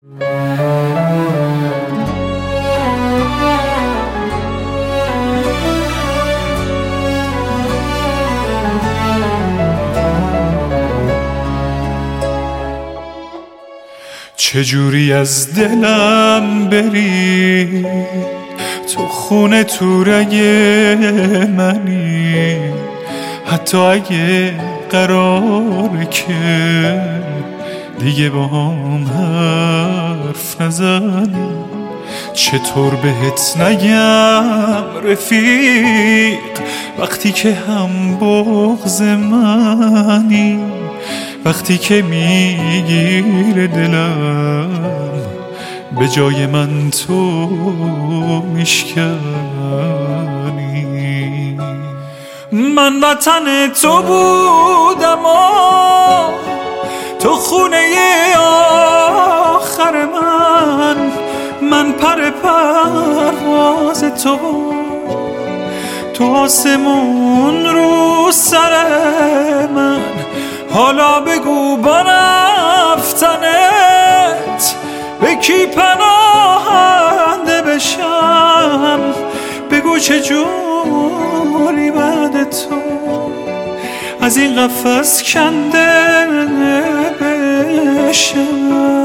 چجوری از دلم بری، تو خونه تو رگ منی، حتی اگه قراره که دیگه با هم حرف نزنی. چطور بهت نگم رفیق وقتی که هم بغض منی، وقتی که میگیره دلم به جای من تو میشکنی. من وطن تو بودم تو خونه آخر من پر پرواز تو آسمون رو سر من. حالا بگو با رفتنت به کی پناهنده بشم، بگو چجوری بعد تو از این قفس کنده بشم.